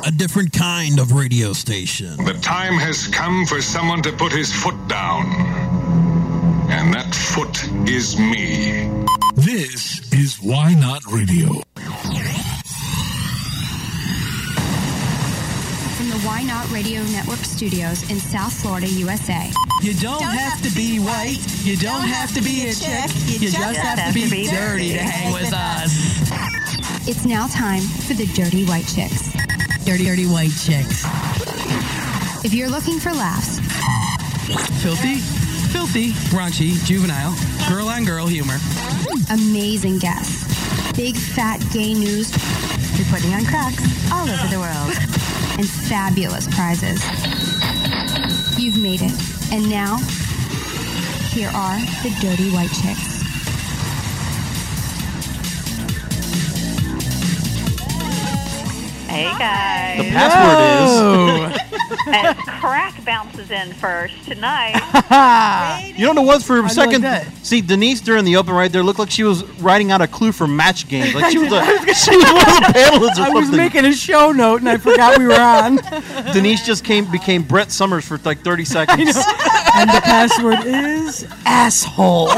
a different kind of radio station. The time has come for someone to put his foot down. And that foot is me. This is Why Not Radio. From the Why Not Radio Network studios in South Florida, USA. You don't have to be white. You don't have to be a chick. You just have to be dirty to hang with us. It's now time for the Dirty White Chicks. Dirty white chicks. If you're looking for laughs, Filthy, raunchy, juvenile, girl-on-girl humor. amazing guests, big fat gay news reporting on cracks all over the world, and fabulous prizes. You've made it. And now, here are the Dirty White Chicks. Hey guys. The password is. As crack bounces in first tonight. You know what it was for a second? like that. See, Denise during the open right there looked like she was writing out a clue for match games. Like she was one of the panelists or I was something. making a show note and I forgot we were on. Denise just became Brett Summers for like 30 seconds. And the password is asshole.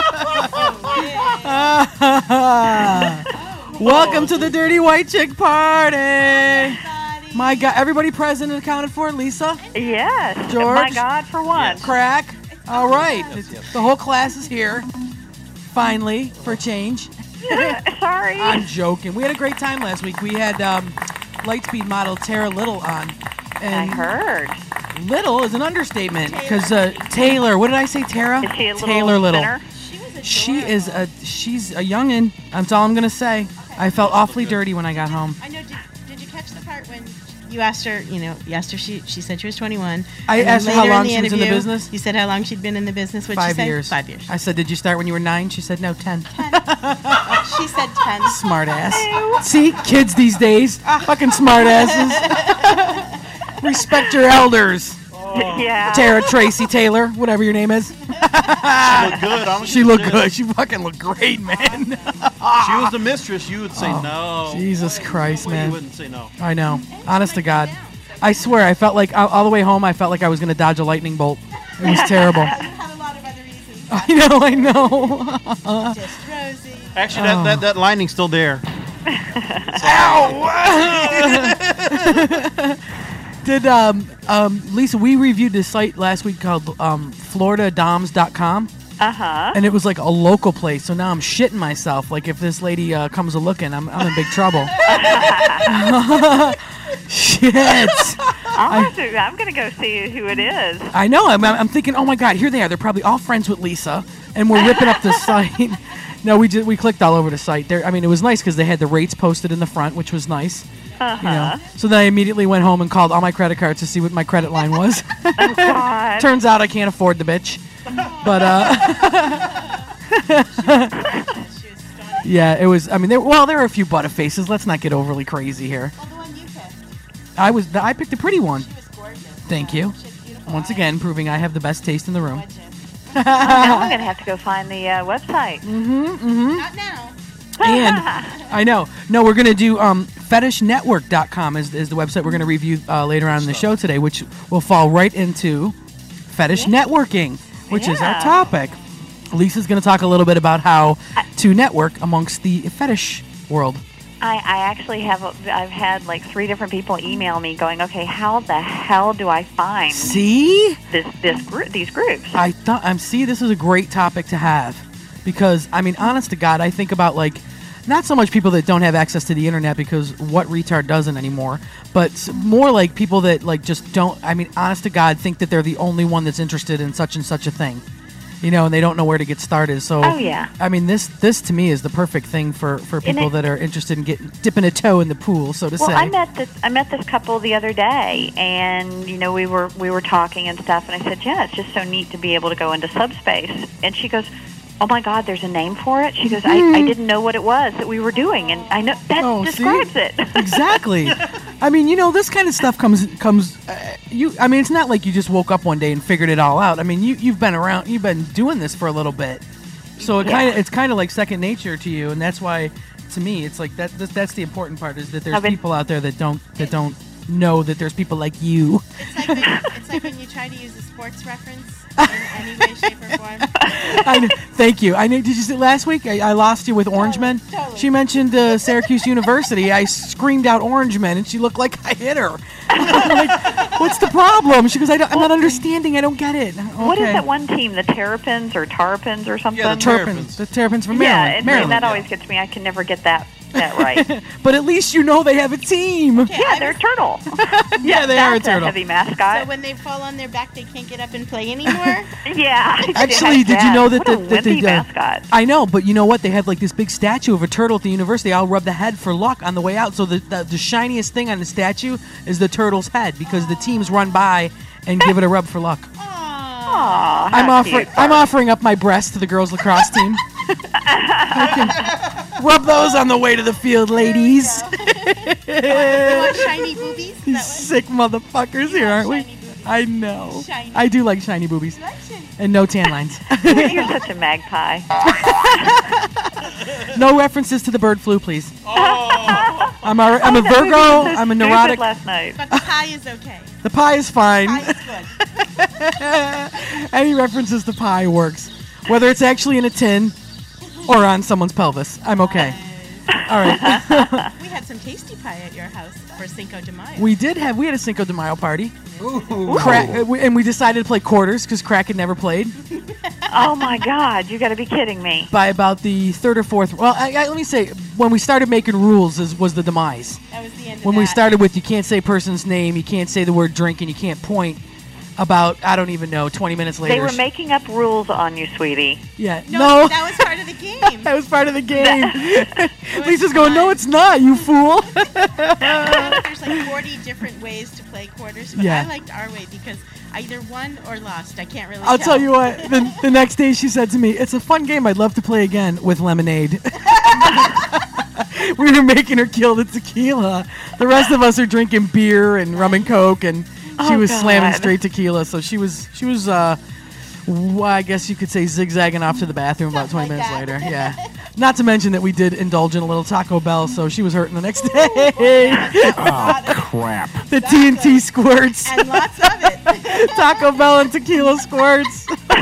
Welcome to the Dirty White Chick Party. My God, everybody present and accounted for? Lisa? Yes. George? My God, for once. Crack? All right. The whole class is here. Finally, for a change. Sorry. I'm joking. We had a great time last week. We had Lightspeed model Tara Little on. And I heard. Little is an understatement because Taylor. What did I say, Tara? Is she a little Taylor Little. thinner? She's a youngin'. That's all I'm gonna say. I felt awfully dirty when I got home. I know. Did you catch the part when you asked her? She said she was 21. I And asked her later how long in she was in the interview, business. You said how long she'd been in the business. What'd 5 she say? years. 5 years. I said, did you start when you were 9? She said, no, 10. She said 10. Smart ass. See, kids these days, fucking smart asses. Respect your elders. Yeah. Tara, Tracy, Taylor, whatever your name is. She looked good. Honestly, She looked good. She fucking looked great, man. She was the mistress. You would say no. Jesus Christ, You man. wouldn't say no. I know. Honest to God. I swear, I felt like, all the way home, I felt like I was going to dodge a lightning bolt. It was terrible. Had a lot of other reasons. I know. Just Rosie. Actually, that lining's still there. Did Lisa? We reviewed this site last week called FloridaDoms.com, Uh-huh. and it was like a local place. So now I'm shitting myself. Like if this lady comes a looking, I'm in big trouble. Shit. I'm going to go see who it is. I know. I'm thinking, oh my God, here they are. They're probably all friends with Lisa, and we're ripping up the site. No, we clicked all over the site. It was nice because they had the rates posted in the front, which was nice. Uh-huh. So then I immediately went home and called all my credit cards to see what my credit line was. Oh, God. Turns out I can't afford the bitch. But yeah, it was. I mean, there were a few butterfaces. Let's not get overly crazy here. Well, the one you picked. I picked a pretty one. She was gorgeous. Thank you. She was beautiful. Once again, proving I have the best taste in the room. Now I'm going to have to go find the website. Not now. And I know. No, we're going to do fetishnetwork.com is the website we're going to review later on in the show today, which will fall right into fetish networking, which is our Yeah. topic. Lisa's going to talk a little bit about how to network amongst the fetish world. I actually I've had like 3 different people email me going, okay, how the hell do I find See? these groups? See, this is a great topic to have because, I mean, honest to God, I think about like, not so much people that don't have access to the internet because what retard doesn't anymore, but more like people that like just don't, I mean, honest to God, think that they're the only one that's interested in such and such a thing. And they don't know where to get started. So, Oh, yeah. I mean, this to me is the perfect thing for people that are interested in dipping a toe in the pool, so to Well, say. I met this couple the other day, and we were talking and stuff, and I said, yeah, it's just so neat to be able to go into subspace. And she goes, oh my God, there's a name for it. She goes, I didn't know what it was that we were doing, and I know that describes it. Exactly. I mean, this kind of stuff comes. I mean, it's not like you just woke up one day and figured it all out. I mean, you've been around, you've been doing this for a little bit, so it's kind of like second nature to you, and that's why, to me, it's like that's the important part is that there's people out there that don't know that there's people like you. It's like when you try to use a sports reference in any way, shape, or form. I know, thank you. I know. Did you see last week? I lost you with Orange Men. Totally. She mentioned Syracuse University. I screamed out Orange Men, and she looked like I hit her. I'm like, what's the problem? She goes, I'm not understanding. I don't get it. Okay. What is that one team? The Terrapins or Tarpins or something? Yeah, the Terrapins. The Terrapins from Maryland. Yeah, and Maryland. that always gets me. I can never get that right. But at least you know they have a team. Yeah, they're a turtle. Yeah, they are a That's turtle. heavy mascot. So when they fall on their back, they can't get up and play anymore? Yeah. Actually, did you know that what a that they wimpy mascot? I know, but you know what? They have like this big statue of a turtle at the university. I'll rub the head for luck on the way out. So the shiniest thing on the statue is the turtle's head because the teams run by and give it a rub for luck. Aw, I'm offering up my breast to the girls lacrosse team. I can rub those on the way to the field, ladies. You want shiny boobies? Is These that sick motherfuckers here, aren't we? shiny boobies. I know. Shiny. I do like shiny boobies You like shiny? and no tan lines. You're such a magpie. No references to the bird flu, please. Oh. I'm a Oh, that movie Virgo. was so I'm a stupid neurotic. Last night. But the pie is okay. The pie is fine. Pie is good. Any references to pie works, whether it's actually in a tin or on someone's pelvis. I'm okay. All right. We had some tasty pie at your house for Cinco de Mayo. We had a Cinco de Mayo party. Ooh. And we decided to play quarters because Crack had never played. Oh my God! You got to be kidding me. By about the third or fourth. Well, let me say, when we started making rules was the demise. That was the end of When that. we started with you can't say person's name, you can't say the word drink, and you can't point. About, I don't even know, 20 minutes later. They were making up rules on you, sweetie. Yeah. No, that was part of the game. That was part of the game. Lisa's going, no, it's not, you fool. There's like 40 different ways to play quarters, but Yeah. I liked our way because I either won or lost. I can't really I'll tell you what, the next day she said to me, it's a fun game, I'd love to play again with lemonade. We were making her kill the tequila. The rest of us are drinking beer and rum and coke, and she was slamming straight tequila. So she was I guess you could say zigzagging off to the bathroom about 20 Something minutes like later. that. Yeah. Not to mention that we did indulge in a little Taco Bell, so she was hurting the next day. Oh, crap. The TNT squirts. And lots of it. Taco Bell and tequila squirts.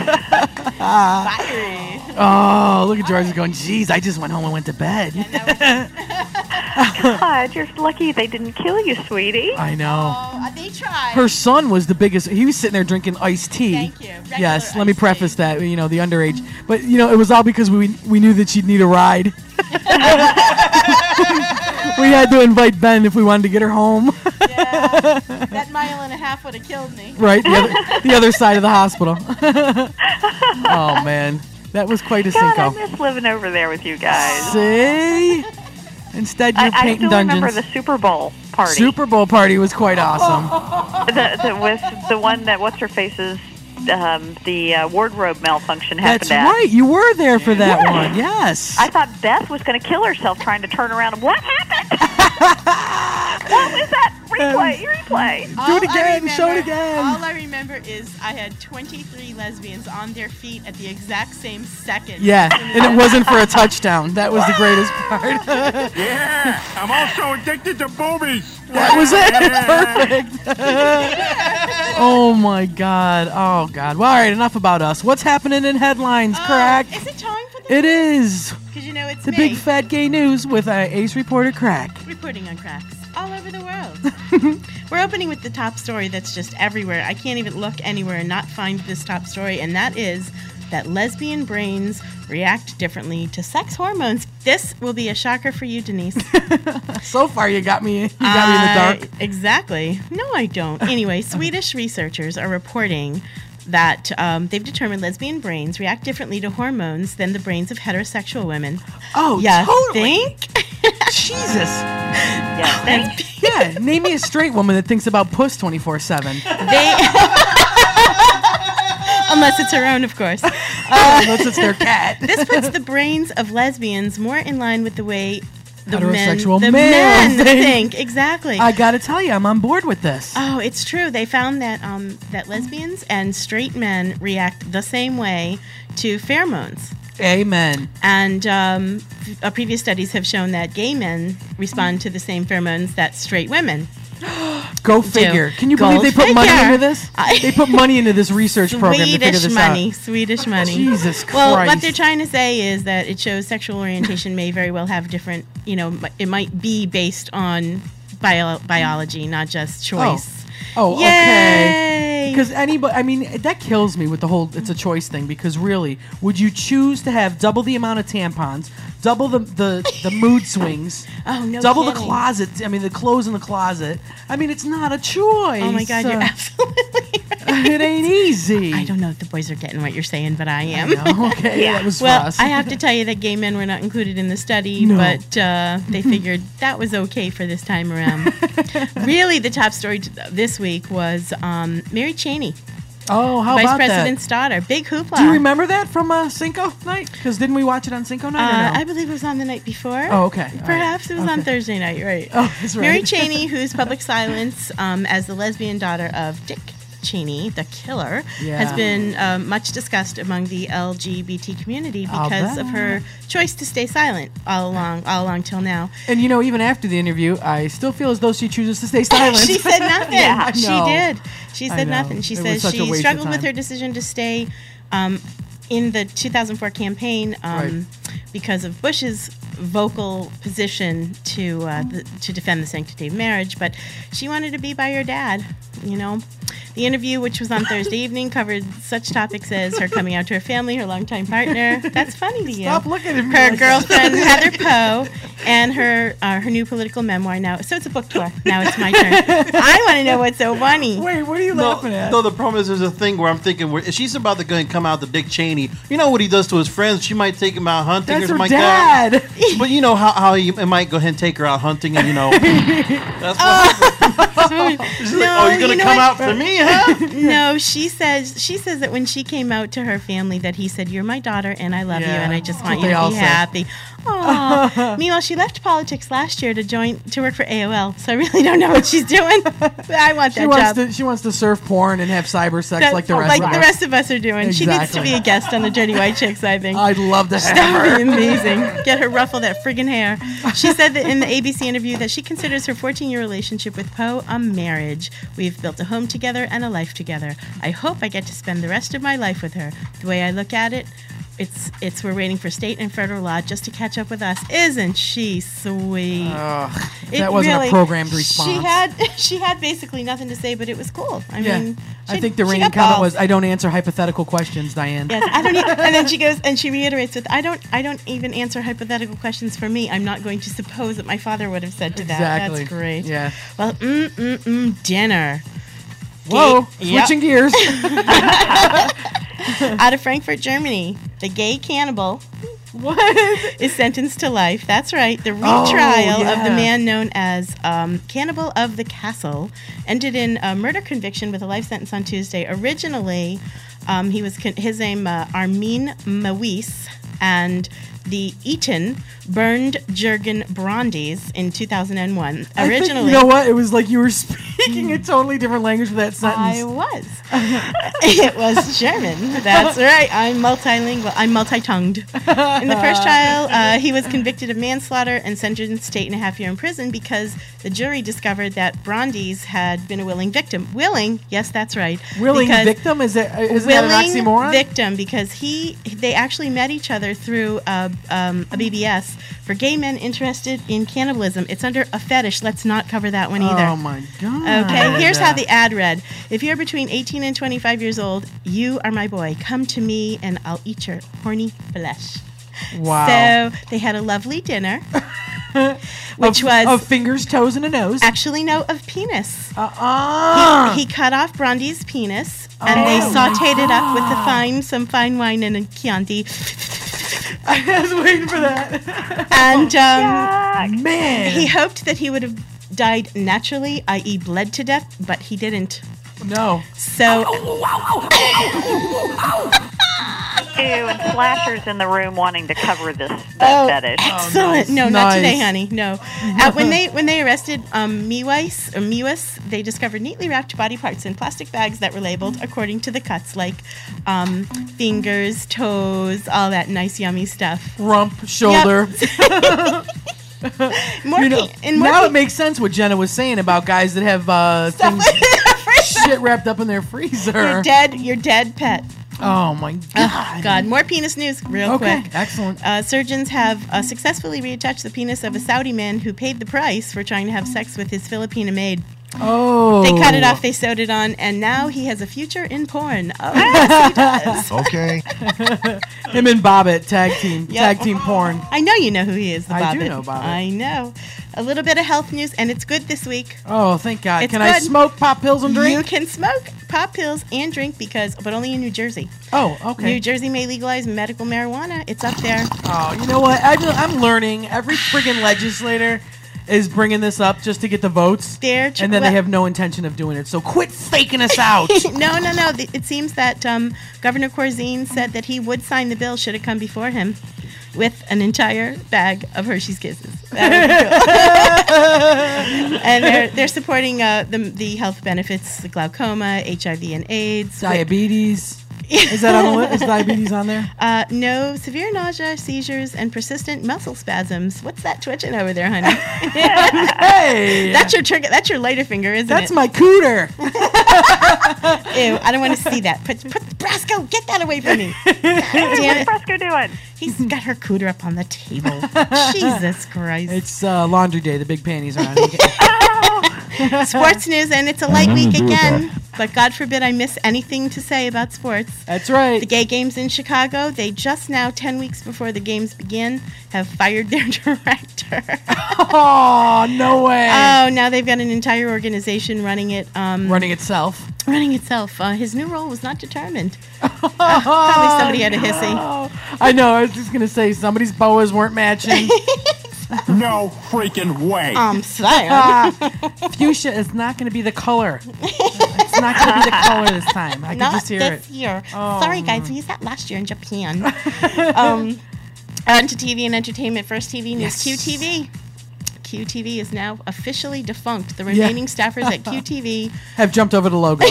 Fiery. Oh, look at George going, geez, I just went home and went to bed. God, you're lucky they didn't kill you, sweetie. I know. Oh, they tried. Her son was the biggest. He was sitting there drinking iced tea. Thank you. Regular Yes, let me iced preface tea. that, the underage. But, it was all because we knew that she'd need a ride. We had to invite Ben if we wanted to get her home. Yeah, that mile and a half would have killed me. Right, the other side of the hospital. Oh, man. That was quite a God, I Cinco. miss living over there with you guys. See? Instead, you're I painting still remember dungeons. the Super Bowl party. Super Bowl party was quite awesome. With the one that what's her face's the wardrobe malfunction happened That's at. right. You were there for that one. Yes. I thought Beth was going to kill herself trying to turn around. What happened? What was that? Replay. Do it again. Show it again. All I remember is I had 23 lesbians on their feet at the exact same second. Yeah, and it wasn't for a touchdown. That was the greatest part. Yeah, I'm also addicted to boobies. That was it. Perfect. Oh my God. Oh God. Well, all right. Enough about us. What's happening in headlines, Crack? Is it time for the It is Because it's the me. big fat gay news with Ace Reporter Crack. Reporting on cracks all over the world. We're opening with the top story that's just everywhere. I can't even look anywhere and not find this top story, and that is that lesbian brains react differently to sex hormones. This will be a shocker for you, Denise. So far, you got me. You got me in the dark. Exactly. No, I don't. Anyway, Swedish researchers are reporting that they've determined lesbian brains react differently to hormones than the brains of heterosexual women. Oh, You totally. think? Jesus. Yeah, thanks. Yeah. Name me a straight woman that thinks about puss 24/7. Unless it's her own, of course. Unless it's their cat. This puts the brains of lesbians more in line with the way the Heterosexual men males think. Exactly. I gotta tell you, I'm on board with this. Oh, it's true. They found that that lesbians and straight men react the same way to pheromones. Amen. And previous studies have shown that gay men respond to the same pheromones that straight women. Go figure. Can you Go believe they put money figure. into this? They put money into this research program to figure this out. Swedish money. Jesus Christ. Well, what they're trying to say is that it shows sexual orientation may very well have different, it might be based on biology, not just choice. Oh, Yay! okay. Because that kills me with the whole it's a choice thing. Because really, would you choose to have double the amount of tampons, double the mood swings, double the closet? The clothes in the closet. It's not a choice. Oh my God, you're absolutely right. It ain't easy. I don't know if the boys are getting what you're saying, but I am. Okay, that was Well, for us. I have to tell you that gay men were not included in the study, but they figured that was okay for this time around. Really, the top story this week was Mary Cheney, Oh, how Vice about President's daughter. Big hoopla. that? Do you remember that from Cinco night? Because didn't we watch it on Cinco night? Or no? I believe it was on the night before. Oh, okay. All Perhaps right. it was on Thursday night, right? Oh, that's right. Mary Cheney, whose public silence as the lesbian daughter of Dick Cheney, the killer, has been much discussed among the LGBT community because of her choice to stay silent all along till now. And even after the interview, I still feel as though she chooses to stay silent. She said nothing. Yeah, I she know. did. She I said know. nothing. She It was says such a she waste of struggled with time. her decision to stay in the 2004 campaign because of Bush's vocal position to defend the sanctity of marriage, but she wanted to be by her dad. The interview, which was on Thursday evening, covered such topics as her coming out to her family, her longtime partner. That's funny to you. Stop looking at me Her like girlfriend Heather Poe, and her new political memoir. Now, so it's a book tour. Now it's my turn. I want to know what's so funny. Wait, what are you laughing at? No, the problem is there's a thing where I'm thinking if she's about to go and come out to Dick Cheney, you know what he does to his friends? She might take him out hunting That's or her something like that. dad. But you know how he might go ahead and take her out hunting and that's what she's like, No, you're gonna you know come what? out for me, huh? No, she says that when she came out to her family that he said, "You're my daughter and I love you and I just want you they to all be say. happy." Aww. Meanwhile, she left politics last year to work for AOL, so I really don't know what she's doing. But I want that job. She wants to surf porn and have cyber sex like the rest of us. Are doing. She needs to Exactly. be a guest on the Dirty White Chicks, I think. I'd love to have That would be her. amazing. Get her ruffle that friggin' hair. She said that in the ABC interview that she considers her 14-year relationship with Poe a marriage. We've built a home together and a life together. I hope I get to spend the rest of my life with her. The way I look at it, it's we're waiting for state and federal law just to catch up with us. Isn't she sweet? That wasn't a programmed response. She had basically nothing to say, but it was cool. I mean, I think the she reigning got comment balls. was, "I don't answer hypothetical questions, Diane." Yes, I don't. And then she goes and she reiterates with, "I don't even answer hypothetical questions for me. I'm not going to suppose that my father would have said to that." Exactly. That's great. Yeah. Well, dinner. Whoa, Yep. switching gears. Out of Frankfurt, Germany, the gay cannibal is sentenced to life. That's right. The retrial of the man known as Cannibal of the Castle ended in a murder conviction with a life sentence on Tuesday. Originally, he was his name Armin Mawis, and the Eton burned Jürgen Brandes in 2001. I think, Originally, you know what? It was like you were speaking a totally different language for that sentence. I was. It was German. That's right. I'm multilingual. I'm multi-tongued. In the first trial, he was convicted of manslaughter and sentenced to 8.5 years in prison because the jury discovered that Brandes had been a willing victim. Willing? Yes, that's right. Willing Because victim? Isn't that an willing oxymoron? victim because they actually met each other through a BBS for gay men interested in cannibalism. It's under a fetish. Let's not cover that one either. Oh my god. Okay, here's how the ad read. If you're between 18 and 25 years old, you are my boy. Come to me and I'll eat your horny flesh. Wow. So they had a lovely dinner, which was of fingers, toes, and a nose. actually no, of penis. He cut off Brandy's penis and they sauteed it up with some fine wine and a Chianti. I was waiting for that. And Man. he hoped that he would have died naturally, i.e. bled to death, but he didn't. No. So Ew, and Slasher's in the room wanting to cover that fetish. excellent. nice. No, not Nice. today, honey. No. When they arrested Mewis, they discovered neatly wrapped body parts in plastic bags that were labeled according to the cuts, like fingers, toes, all that nice, yummy stuff. Rump, shoulder. Now it makes sense what Jenna was saying about guys that have things, shit wrapped up in their freezer. Your dead pet. Oh my God! God, more penis news real quick. Excellent. Surgeons have successfully reattached the penis of a Saudi man who paid the price for trying to have sex with his Filipina maid. Oh. They cut it off, they sewed it on, and now he has a future in porn. Oh, yes, he does. Okay. Him and Bobbit, tag team porn. I know you know who he is, the Bobbit. I do know Bobbit. I know. A little bit of health news, and it's good this week. Oh, thank God. It's Can I good. smoke, pop pills, and drink? You can smoke, pop pills, and drink, but only in New Jersey. Oh, okay. New Jersey may legalize medical marijuana. It's up there. Oh, you know what? I'm learning. Every friggin' legislator is bringing this up just to get the votes, and then they have no intention of doing it. So quit faking us out. No. It seems that Governor Corzine said that he would sign the bill should it come before him with an entire bag of Hershey's Kisses. And they're supporting the health benefits, the glaucoma, HIV and AIDS. Diabetes. Is that on the list? Is diabetes on there? No, severe nausea, seizures, and persistent muscle spasms. What's that twitching over there, honey? Hey! That's your trigger. That's your lighter finger, isn't That's it? my cooter. Ew, I don't want to see that. Put Brasco, get that away from me. What's Brasco doing? He's got her cooter up on the table. Jesus Christ. It's laundry day. The big panties are on. Sports news, and it's a light week again. But God forbid I miss anything to say about sports. That's right. The gay games in Chicago, they just now, 10 weeks before the games begin, have fired their director. Oh, no way. Oh, now they've got an entire organization running it. Running itself. Running itself. His new role was not determined. Probably somebody had a hissy. Oh, I know. I was just going to say somebody's boas weren't matching. No freaking way. I'm saying. Fuchsia is not going to be the color. It's not going to be the color this time. I can Not just hear this it. year. Oh. Sorry, guys. We used that last year in Japan. On to TV and entertainment. First TV news. Yes. QTV. QTV is now officially defunct. The remaining staffers at QTV have jumped over the logo.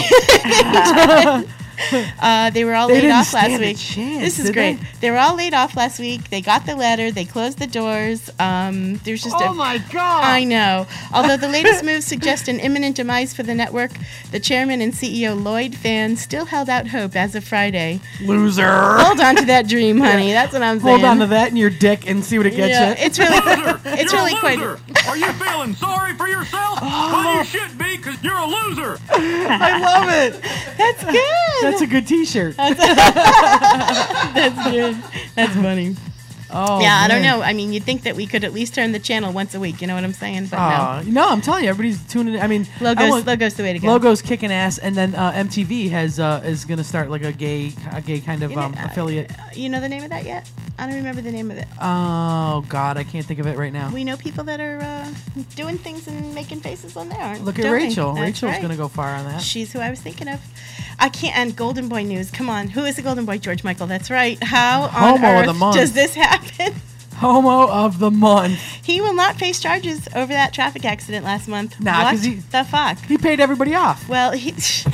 They were all They laid didn't off last stand a week. chance, This is did great. they? They were all laid off last week. They got the letter. They closed the doors. There's just Oh my God. I know. Although the latest moves suggest an imminent demise for the network, the chairman and CEO Lloyd Fan still held out hope as of Friday. Loser. Hold on to that dream, honey. That's what I'm saying. Hold on to that in your dick and see what it gets Yeah, you. it's really, it's You're really a quite. loser. Are you feeling sorry for yourself? Well, you should be, because you're a loser. I love it. That's good. That's a good T-shirt. That's good. That's funny. Oh, Yeah, I don't man. know. I mean, you'd think that we could at least turn the channel once a week. You know what I'm saying? But No, I'm telling you, everybody's tuning in. I mean, no. Logo's the way to go. Logo's kicking ass, and then MTV is going to start like a gay kind of affiliate. You know the name of that yet? I don't remember the name of it. Oh God, I can't think of it right now. We know people that are doing things and making faces on there. Look at don't we? Rachel. That's Rachel's right. going to go far on that. She's who I was thinking of. I can't. And Golden Boy news. Come on. Who is the Golden Boy? George Michael. That's right. How on Homo of earth the month. does this happen? Homo of the month. He will not face charges over that traffic accident last month. Nah, what 'cause he- the fuck? He paid everybody off. Well, he.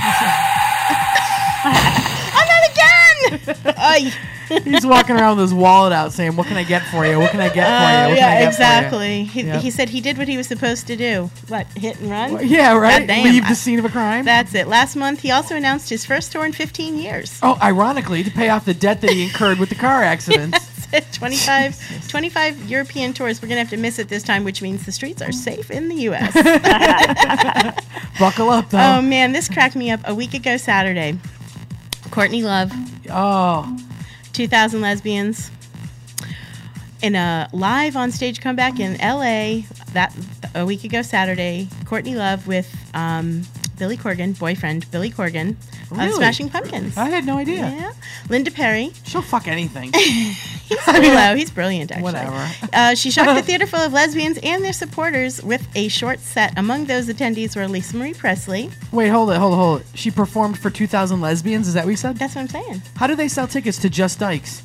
I'm not again. Ay. He's walking around with his wallet out saying, "What can I get for you? What can I get for you? What can I Yeah, get exactly. For you?" Yep. He said he did what he was supposed to do. What, hit and run? Yeah, right. Goddamn. Leave the scene of a crime. That's it. Last month, he also announced his first tour in 15 years. Oh, ironically, to pay off the debt that he incurred with the car accidents. 25 European tours. We're going to have to miss it this time, which means the streets are safe in the U.S. Buckle up, though. Oh, man, this cracked me up a week ago Saturday. Courtney Love, Oh, 2,000 Lesbians, in a live on-stage comeback in L.A. that a week ago Saturday. Courtney Love with Billy Corgan, boyfriend Billy Corgan, Really? of Smashing Pumpkins. I had no idea. Yeah. Linda Perry. She'll fuck anything. He's hello. He's brilliant, actually. Whatever. She shocked a theater full of lesbians and their supporters with a short set. Among those attendees were Lisa Marie Presley. Wait, hold it. She performed for 2,000 lesbians. Is that what you said? That's what I'm saying. How do they sell tickets to Just Dykes?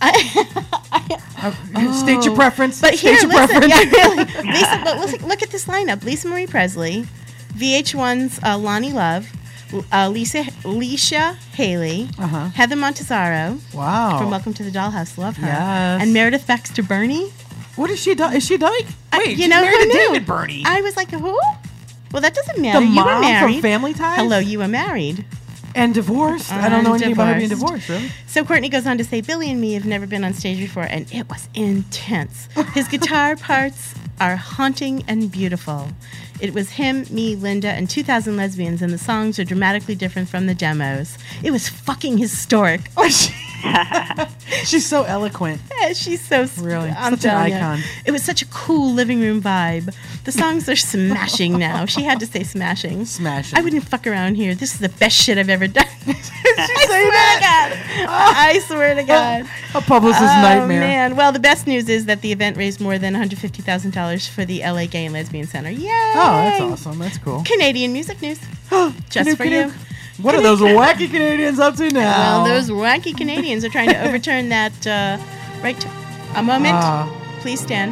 State your preference. But State here, your listen. preference. Yeah, really. But look at this lineup. Lisa Marie Presley, VH1's Lonnie Love, Alicia Haley, Heather Montezaro Wow. from Welcome to the Dollhouse. Love her. Yes. And Meredith Baxter Burney. What is she? Is she a dyke? Wait, you she's know married who to knew? David Burney. I was like, who? Well, that doesn't matter. The You were mom married. from Family Ties? Hello, you were married. And divorced. I don't know anything about her being divorced, really. So Courtney goes on to say, Billy and me have never been on stage before, and it was intense. His guitar parts are haunting and beautiful. It was him, me, Linda, and 2,000 lesbians, and the songs are dramatically different from the demos. It was fucking historic. She's so eloquent. Yeah, she's so Really? I'm Such an telling you. icon. It was such a cool living room vibe. The songs are smashing now. She had to say smashing. Smashing. I wouldn't fuck around here. This is the best shit I've ever done. Did she say that? I swear to God. A publicist's nightmare. Man. Well, the best news is that the event raised more than $150,000 for the LA Gay and Lesbian Center. Yay! Oh, that's awesome. That's cool. Canadian music news. Just for you. What are those wacky Canadians up to now? Well, those wacky Canadians are trying to overturn that right to a moment. Please stand.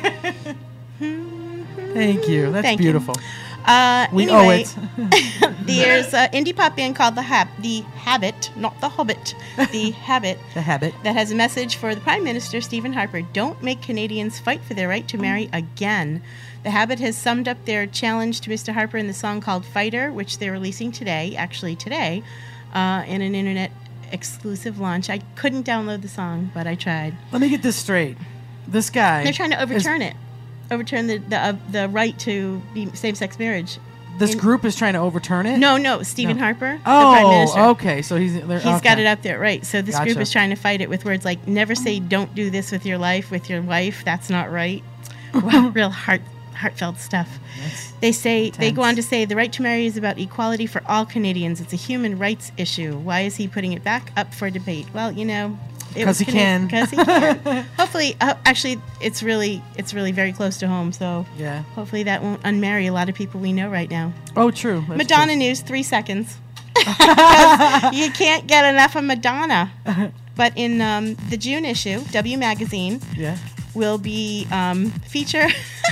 Thank you. That's Thank you. beautiful. Anyway, We owe it. There's an indie pop band called The Habit, not The Hobbit, The Habit, The Habit. that has a message for the Prime Minister, Stephen Harper. Don't make Canadians fight for their right to marry again. The Habit has summed up their challenge to Mr. Harper in the song called Fighter, which they're releasing today, in an internet exclusive launch. I couldn't download the song, but I tried. Let me get this straight. This guy. They're trying to overturn it. Overturn the right to be same-sex marriage. This group is trying to overturn it? No, Stephen Harper, the Prime Minister. Oh, okay. So he's Got it up there, right. So this group Gotcha. is trying to fight it with words like, never say don't do this with your life, with your wife. That's not right. Wow, real heartfelt stuff. They go on to say, the right to marry is about equality for all Canadians. It's a human rights issue. Why is he putting it back up for debate? Well, because he can. Because he can. Hopefully, actually, it's really very close to home. So Yeah. hopefully that won't unmarry a lot of people we know right now. Oh, true. That's Madonna news, 3 seconds. 'Cause you can't get enough of Madonna. But in the June issue, W Magazine Yeah. will be feature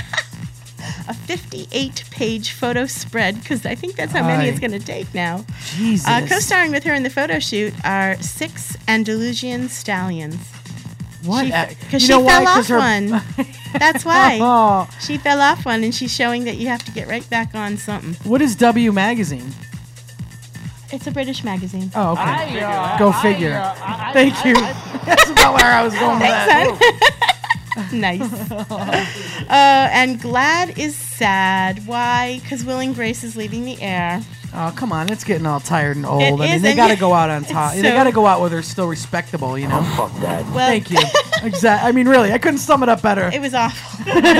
a 58-page photo spread, because I think that's how many it's going to take now. Jesus. Co-starring with her in the photo shoot are 6 Andalusian stallions. What? Because she fell off one. That's why. Oh. She fell off one, and she's showing that you have to get right back on something. What is W Magazine? It's a British magazine. Oh, okay. Go figure. Thank you. That's about where I was going with that. Nice. And Glad is sad. Why? Because Will and Grace is leaving the air. Oh, come on. It's getting all tired and old. It I mean, is, they and got to you- go out on top. it's They so- got to go out where they're still respectable, you know? Fuck that. Well, Thank you. Exactly. I mean, really, I couldn't sum it up better. It was awful.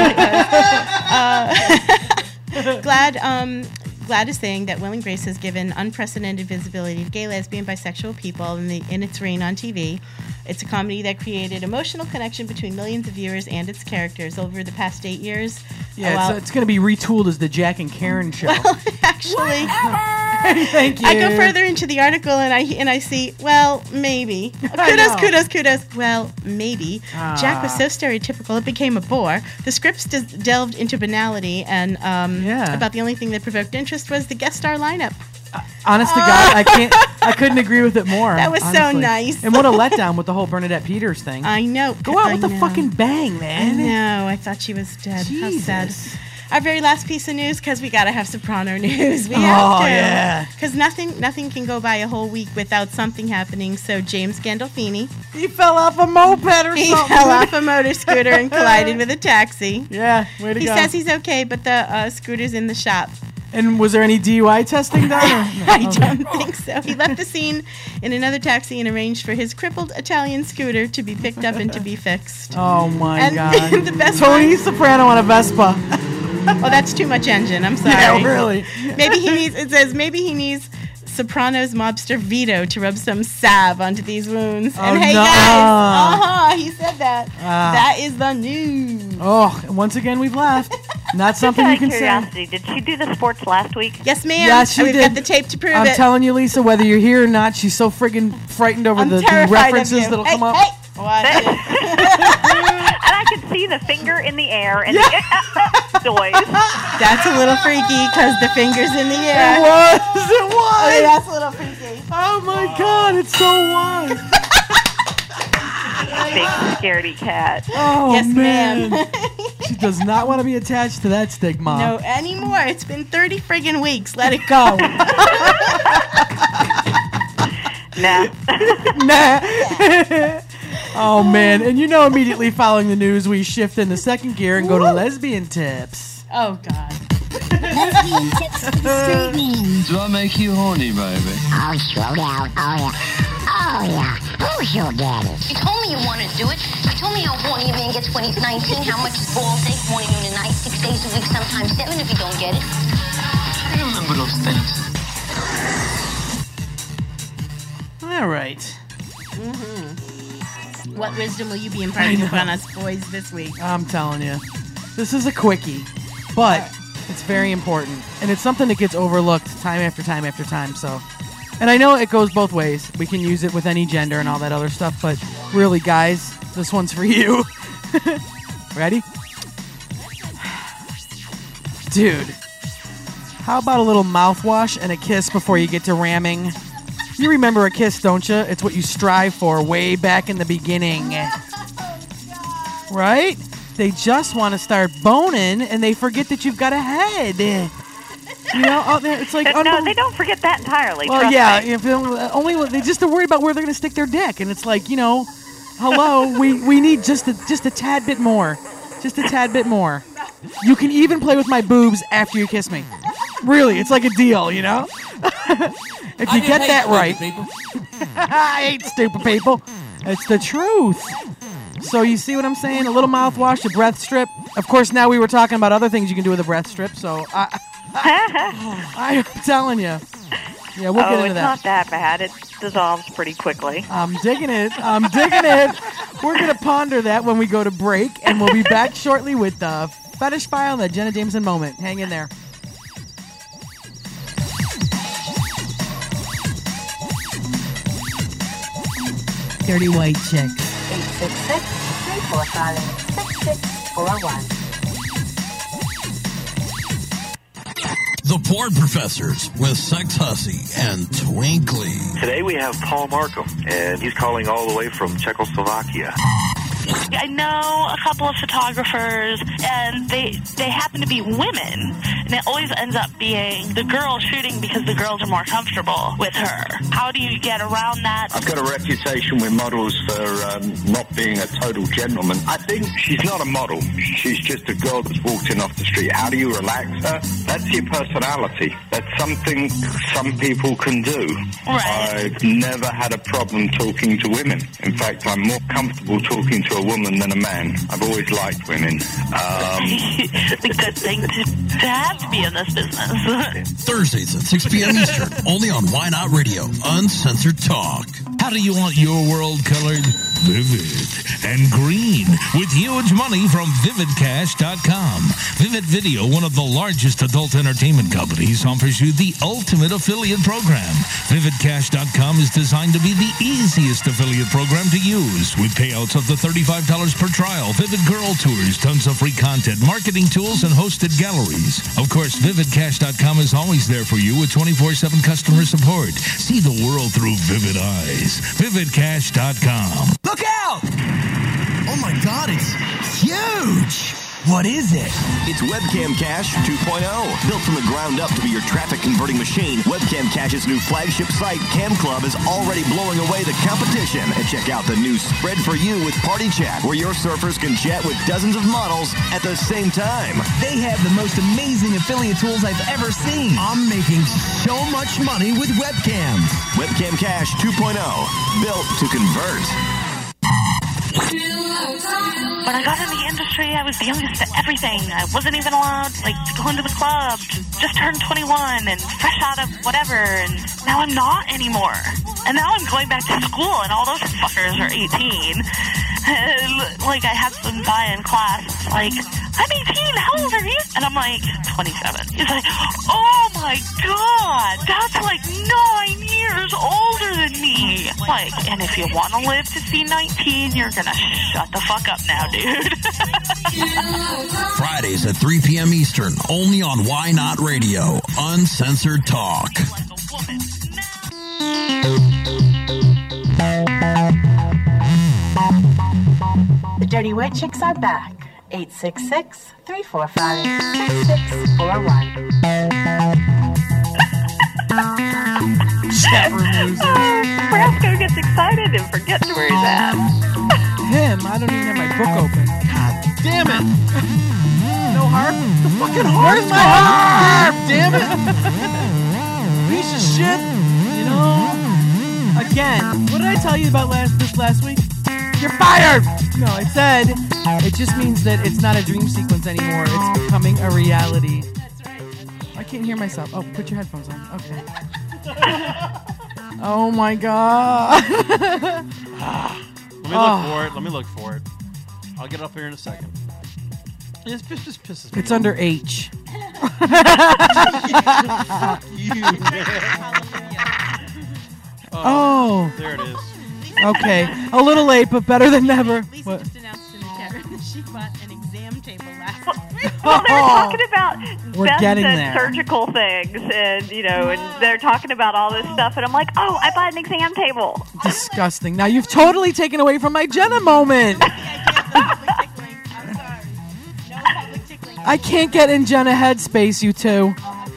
Glad is saying that Will and Grace has given unprecedented visibility to gay, lesbian, bisexual people in its reign on TV. It's a comedy that created emotional connection between millions of viewers and its characters over the past 8 years. Yeah, it's going to be retooled as the Jack and Karen show. Actually, Thank you. I go further into the article and I see, well, maybe. know. Kudos. Well, maybe. Jack was so stereotypical it became a bore. The scripts delved into banality, and about the only thing that provoked interest was the guest star lineup. Honest to God, I couldn't agree with it more. That was so honestly. nice. And what a letdown with the whole Bernadette Peters thing. I know. Go out with I the know. fucking bang, I man. know. I thought she was dead. Jesus. How sad. Our very last piece of news, because we gotta have Soprano news. We have to. yeah. Because nothing can go by a whole week without something happening. So James Gandolfini, He fell off a moped or he something. fell off a motor scooter and collided with a taxi. Yeah, way to He go. says he's okay, but the scooter's in the shop. And was there any DUI testing done? Or? I don't think so. He left the scene in another taxi and arranged for his crippled Italian scooter to be picked up and to be fixed. Oh my And God. the best Tony part- Soprano on a Vespa. Oh, that's too much engine. I'm sorry. Yeah, really. Maybe he needs Sopranos mobster Vito to rub some salve onto these wounds. And hey no. guys, he said that. That is the news. Oh, and once again we've laughed. Not something Out you of can say. curiosity, did she do the sports last week? Yes, ma'am. Yes, she We've did. got the tape to prove I'm it. telling you, Lisa, whether you're here or not, she's so friggin' frightened over I'm the terrified references of you. that'll Hey, come up. hey. What? And I could see the finger in the air and the noise. That's a little freaky because the finger's in the It air. was. Oh, that's a little freaky. Oh my God, it's so was. big scaredy cat. Oh, Yes, man. ma'am. She does not want to be attached to that stigma. No anymore. It's been 30 friggin' weeks. Let it go. Nah. Nah. Oh, man. And you know, immediately following the news, we shift into second gear and go to lesbian tips. Oh, God. Lesbian tips for the straight man. Do I make you horny, baby? Oh, slow down. Oh, yeah. Oh, yeah. Who's your daddy? You told me you wanted to do it. You told me how horny a man gets when he's 19, how much his balls ache morning, noon, and night, 6 days a week, sometimes 7 if you don't get it. I remember those things. All right. What wisdom will you be imparting upon us boys this week? I'm telling you. This is a quickie, but it's very important. And it's something that gets overlooked time after time after time. So, and I know it goes both ways. We can use it with any gender and all that other stuff. But really, guys, this one's for you. Ready? Dude, how about a little mouthwash and a kiss before you get to ramming? You remember a kiss, don't you? It's what you strive for way back in the beginning. Right? They just want to start boning, and they forget that you've got a head. You know, it's like No, they don't forget that entirely. well, trust yeah, me. if they just worry about where they're going to stick their dick, and it's like, you know, hello, we need just a tad bit more, just a tad bit more. You can even play with my boobs after you kiss me. Really, it's like a deal, you know. If you get that right, I hate stupid people. It's the truth. So you see what I'm saying? A little mouthwash, a breath strip. Of course, now we were talking about other things you can do with a breath strip. So I'm telling you. Yeah, we'll get into it's that. not that bad. It dissolves pretty quickly. I'm digging it. I'm digging it. We're going to ponder that when we go to break, and we'll be back shortly with the Fetish File, the Jenna Jameson moment. Hang in there. Dirty white chick. 866-345-6641. The Porn Professors with Sex Hussy and Twinkly. Today we have Paul Markham, and he's calling all the way from Czechoslovakia. I know a couple of photographers, and they happen to be women, and it always ends up being the girl shooting because the girls are more comfortable with her. How do you get around that? I've got a reputation with models for not being a total gentleman. I think she's not a model. She's just a girl that's walked in off the street. How do you relax her? That's your personality. That's something some people can do. Right. I've never had a problem talking to women. In fact, I'm more comfortable talking to a woman than a man. I've always liked women. It's a good thing to have to be in this business. Thursdays at 6 p.m. Eastern, only on Why Not Radio, Uncensored Talk. How do you want your world colored? Vivid and green with huge money from VividCash.com. Vivid Video, one of the largest adult entertainment companies, offers you the ultimate affiliate program. VividCash.com is designed to be the easiest affiliate program to use, with payouts up to $35 per trial, Vivid Girl Tours, tons of free content, marketing tools, and hosted galleries. Of course, VividCash.com is always there for you with 24/7 customer support. See the world through vivid eyes. VividCash.com. Look out! Oh my God, it's huge! What is it? It's Webcam Cache 2.0. Built from the ground up to be your traffic converting machine, Webcam Cache's new flagship site, Cam Club, is already blowing away the competition. And check out the new Spread For You with Party Chat, where your surfers can chat with dozens of models at the same time. They have the most amazing affiliate tools I've ever seen. I'm making so much money with webcams. Webcam Cache 2.0. Built to convert. When I got in the industry, I was the youngest at everything. I wasn't even allowed, to go into the club. Just turned 21 and fresh out of whatever, and now I'm not anymore. And now I'm going back to school, and all those fuckers are 18. I had some guy in class, I'm 18, how old are you? And I'm 27. He's like, oh my God, that's 9 years older than me. And if you want to live to see 19, you're gonna shut the fuck up now, dude. Fridays at 3 p.m. Eastern, only on Why Not Radio, Uncensored Talk. White Chicks are back. 866-345-6641. Chat room music. Brasco gets excited and forgets where he's at. Him? I don't even have my book open. God damn it! No harp? The fucking harp! Where's my harp? Damn it! Piece of shit! You know? Again, what did I tell you about this last week? You're fired! No, I said it just means that it's not a dream sequence anymore. It's becoming a reality. That's right. I can't hear myself. Oh, put your headphones on. Okay. Oh my god. Let me look for it. I'll get up here in a second. This just pisses me It's under H. Fuck you, man. Oh. There it is. Okay. A little late, but better than never. Lisa What? just announced in the chat room that she bought an exam table last week. Well, they're talking about We're Beth getting said there. surgical things, and and they're talking about all this stuff, and I'm like, oh, I bought an exam table. Disgusting. Now you've totally taken away from my Jenna moment. I can't get in Jenna headspace, you two.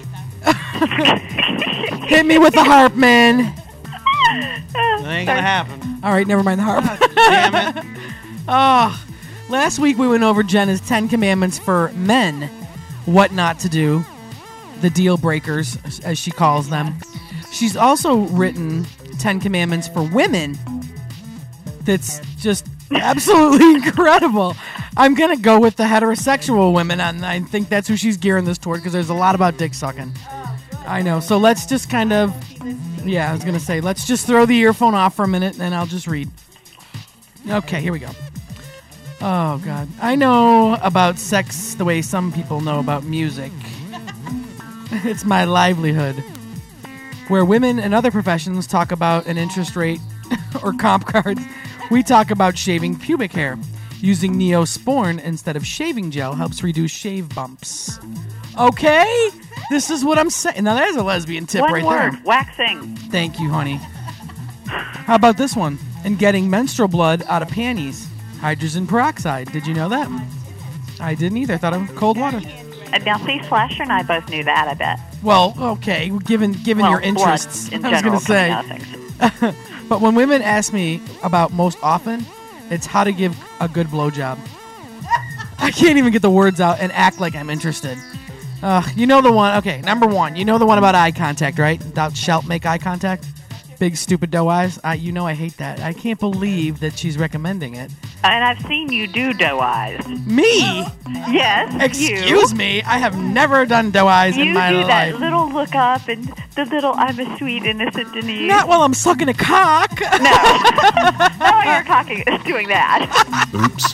Hit me with the harp, man. That ain't gonna happen. All right, never mind the harp. Damn it. Last week we went over Jenna's 10 commandments for men, what not to do, the deal breakers, as she calls them. She's also written 10 commandments for women. That's just absolutely incredible. I'm going to go with the heterosexual women, and I think that's who she's gearing this toward, because there's a lot about dick sucking. I know. So let's just kind of, I was going to say, let's just throw the earphone off for a minute, and I'll just read. Okay, here we go. Oh, God. I know about sex the way some people know about music. It's my livelihood. Where women and other professions talk about an interest rate or comp cards, we talk about shaving pubic hair. Using Neosporin instead of shaving gel helps reduce shave bumps. Okay? This is what I'm saying. Now, there's a lesbian tip One right word, there. waxing. Thank you, honey. How about this one? And getting menstrual blood out of panties. Hydrogen peroxide. Did you know that? I didn't either. I thought it was cold water. Now, see, Slasher and I both knew that, I bet. Well, okay. Given your interests, blood in I was going general to say. coming out of things. But when women ask me about most often, it's how to give a good blowjob. I can't even get the words out and act like I'm interested. You know the one. Okay, number one. You know the one about eye contact, right? Thou shalt make eye contact. Big stupid doe eyes. I hate that. I can't believe that she's recommending it. And I've seen you do doe eyes. Me? Yes, Excuse me. I have never done doe eyes in my You do life. that little look up and the little I'm a sweet innocent Denise. Not while I'm sucking a cock. No. Not while you're cocking doing that. Oops.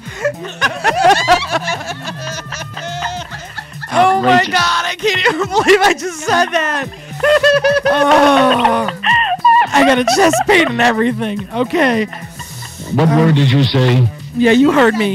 Oh my Outrageous. God, I can't even believe I just said that. Oh, I got a chest pain and everything. Okay. What word did you say? Yeah, you heard me.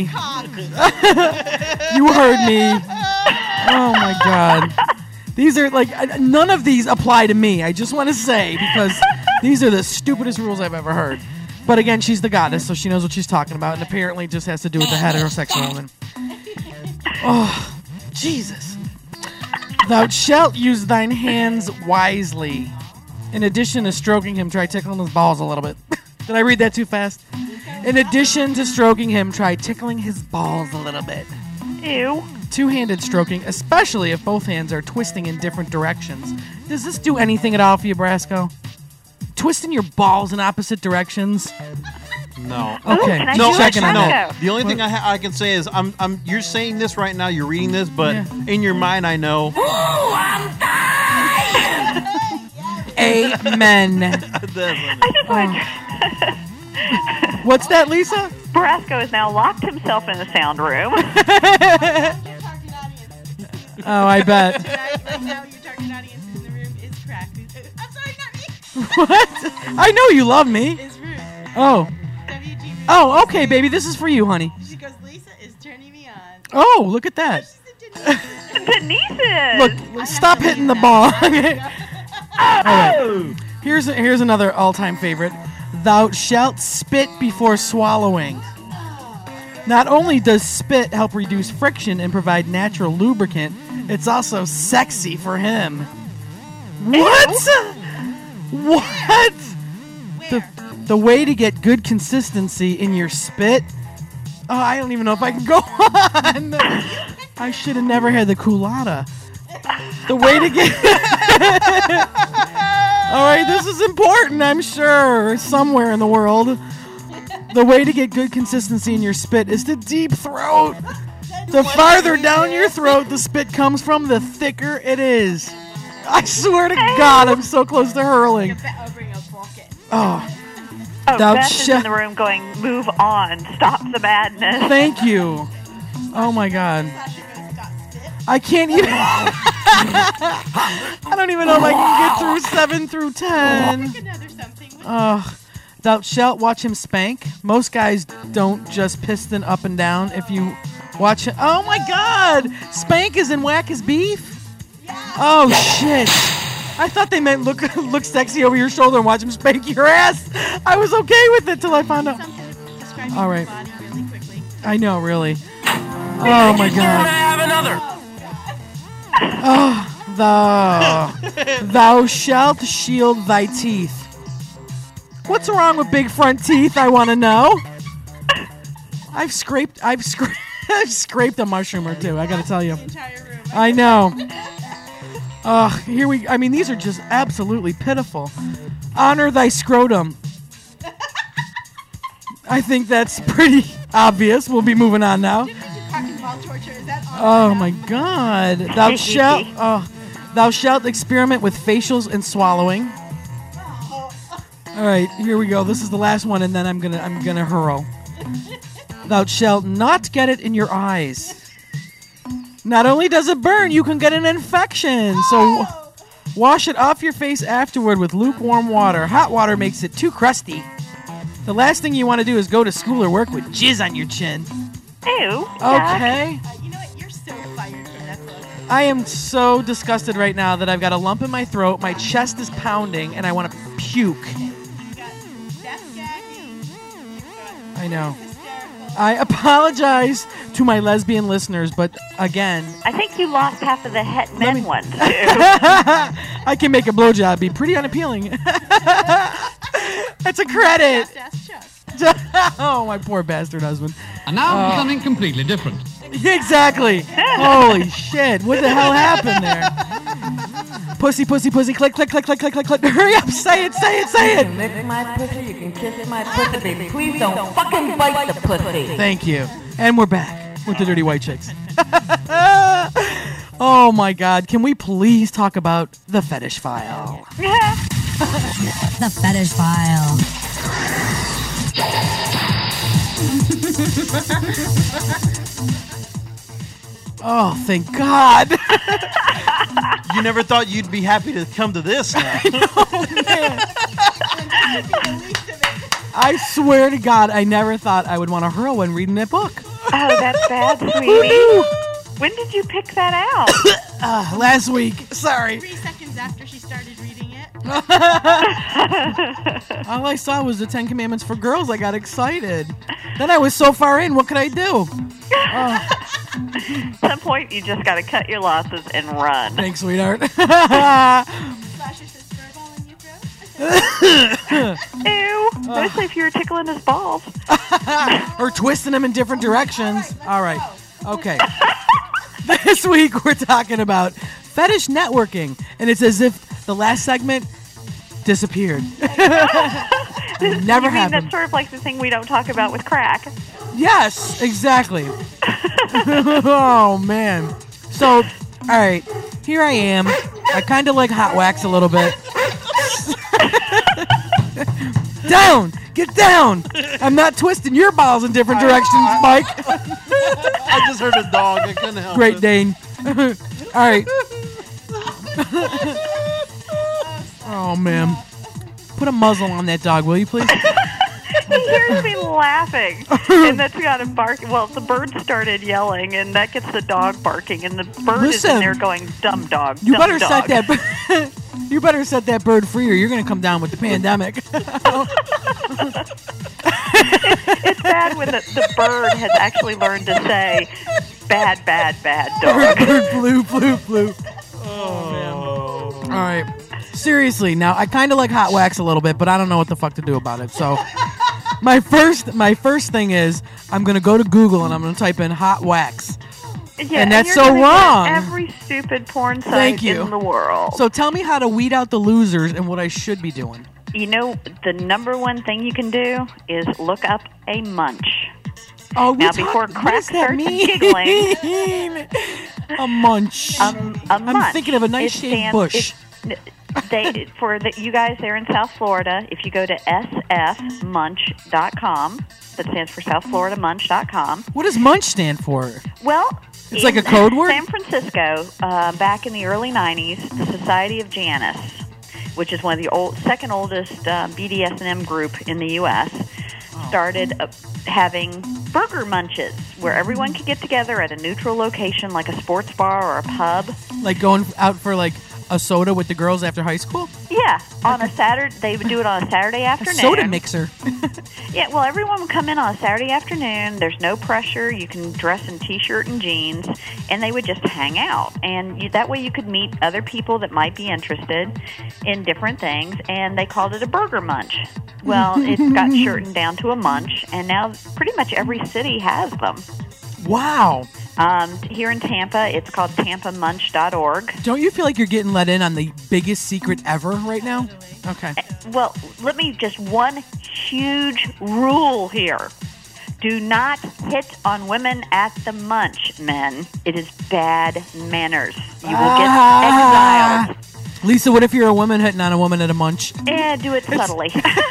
You heard me. Oh my God. These are none of these apply to me. I just want to say, because these are the stupidest rules I've ever heard. But again, she's the goddess, so she knows what she's talking about, and apparently it just has to do with the heterosexual woman. Oh, Jesus. Thou shalt use thine hands wisely. In addition to stroking him, try tickling his balls a little bit. Did I read that too fast? In addition to stroking him, try tickling his balls a little bit. Ew. Two-handed stroking, especially if both hands are twisting in different directions. Does this do anything at all for you, Brasco? Twisting your balls in opposite directions? No. Okay. can I No, do it? actually, no. Brasco? The only thing I can say is you're saying this right now. You're reading this, but in your mind, I know. Amen. I just want What's that, Lisa? Brasco has now locked himself in the sound room. Oh, I bet. Right now, your target audience in the room is Crack. I'm sorry, not me. What? I know you love me. It's Ruth. Oh. Oh, okay, baby. This is for you, honey. She goes, Lisa is turning me on. Oh, look at that. Denise is. Look, stop hitting the ball. All right. Here's another all-time favorite. Thou shalt spit before swallowing. Not only does spit help reduce friction and provide natural lubricant, it's also sexy for him. What? What? The way to get good consistency in your spit. Oh, I don't even know if I can go on. I should have never had the culotta. The way to get... All right, this is important, I'm sure, somewhere in the world. The way to get good consistency in your spit is to deep throat. The farther down your throat the spit comes from, the thicker it is. I swear to God, I'm so close to hurling. Oh. Oh, Beth is in the room going, move on. Stop the madness. Thank you. Oh, my God. I can't even... I don't even know if I can get through 7 through 10. Thou shalt watch him spank. Most guys don't just piston up and down. If you watch him... Oh, my God. Spank is in whack his beef? Oh, shit. I thought they meant look sexy over your shoulder and watch him spank your ass. I was okay with it till I found out. All right. I know, really. Oh, my God. Have another. Oh, thou shalt shield thy teeth. What's wrong with big front teeth, I want to know? I've scraped a mushroom or two, I got to tell you. I know. These are just absolutely pitiful. Honor thy scrotum. I think that's pretty obvious. We'll be moving on now. Oh my God! Thou shalt experiment with facials and swallowing. All right, here we go. This is the last one, and then I'm gonna hurl. Thou shalt not get it in your eyes. Not only does it burn, you can get an infection. So wash it off your face afterward with lukewarm water. Hot water makes it too crusty. The last thing you want to do is go to school or work with jizz on your chin. Ew. Okay. You know what? You're so fired from that book. I am so disgusted right now that I've got a lump in my throat, my chest is pounding, and I want to puke. I know. I apologize to my lesbian listeners, but again... I think you lost half of the het men ones, too. I can make a blowjob be pretty unappealing. That's a credit. Oh, my poor bastard husband. And now for something completely different. Exactly. Holy shit. What the hell happened there? Pussy, pussy, pussy, click, click, click, click, click, click, click. Hurry up, say it, say it, say it. You can lick my pussy, you can kiss my pussy, baby. Please don't fucking bite the pussy. Thank you. And we're back with the Dirty White Chicks. Oh my God. Can we please talk about the fetish file? The fetish file. Oh, thank God. You never thought you'd be happy to come to this now. I swear to God, I never thought I would want to hurl when reading that book. Oh, that's bad, sweetie. When did you pick that out? Last week. Sorry. 3 seconds after she started reading it. All I saw was the 10 Commandments for girls. I got excited. Then I was so far in. What could I do? At some point, you just got to cut your losses and run. Thanks, sweetheart. Ew. Mostly if you were tickling his balls. Or twisting them in different directions. All right. Okay. This week, we're talking about fetish networking. And it's as if the last segment disappeared. Never happened. That's sort of like the thing we don't talk about with crack. Yes, exactly. Oh, man. So, all right. Here I am. I kind of like hot wax a little bit. Down! Get down! I'm not twisting your balls in different directions, Mike. I just heard a dog. I couldn't help Great it. Dane. All right. Oh, man. Put a muzzle on that dog, will you, please? He hears me laughing, and that's got him barking. Well, the bird started yelling, and that gets the dog barking, and the bird is in there going, dumb dog, You dumb better dog. set that. You better set that bird free, or you're gonna come down with the pandemic. It's bad when the bird has actually learned to say bad, bad, bad dog. Bird flew. Oh, man. All right. Seriously, now I kind of like hot wax a little bit, but I don't know what the fuck to do about it. So my first thing is I'm going to go to Google and I'm going to type in hot wax. Yeah, and that's you're so gonna get wrong. Every stupid porn site Thank you. in the world. So tell me how to weed out the losers and what I should be doing. You know, the number one thing you can do is look up a munch. Oh, now before Crack starts giggling, a munch. A I'm munch. thinking of a nice It shaved stands- bush. You guys there in South Florida, if you go to sfmunch.com, that stands for South Florida Munch.com. What does munch stand for? Well, It's like a code word? San Francisco, back in the early 90s, the Society of Janus, which is one of the second oldest BDSM group in the U.S., started having burger munches where everyone could get together at a neutral location like a sports bar or a pub. Like going out for like a soda with the girls after high school? Yeah, on a Saturday. They would do it on a Saturday afternoon. A soda mixer. Yeah, well, everyone would come in on a Saturday afternoon. There's no pressure. You can dress in T-shirt and jeans, and they would just hang out. And that way you could meet other people that might be interested in different things, and they called it a burger munch. Well, it got shortened down to a munch, and now pretty much every city has them. Wow. Here in Tampa, it's called tampamunch.org. Don't you feel like you're getting let in on the biggest secret ever right now? Okay. Well, let me just one huge rule here. Do not hit on women at the munch, men. It is bad manners. You will get exiled. Lisa, what if you're a woman hitting on a woman at a munch? Yeah, do it subtly.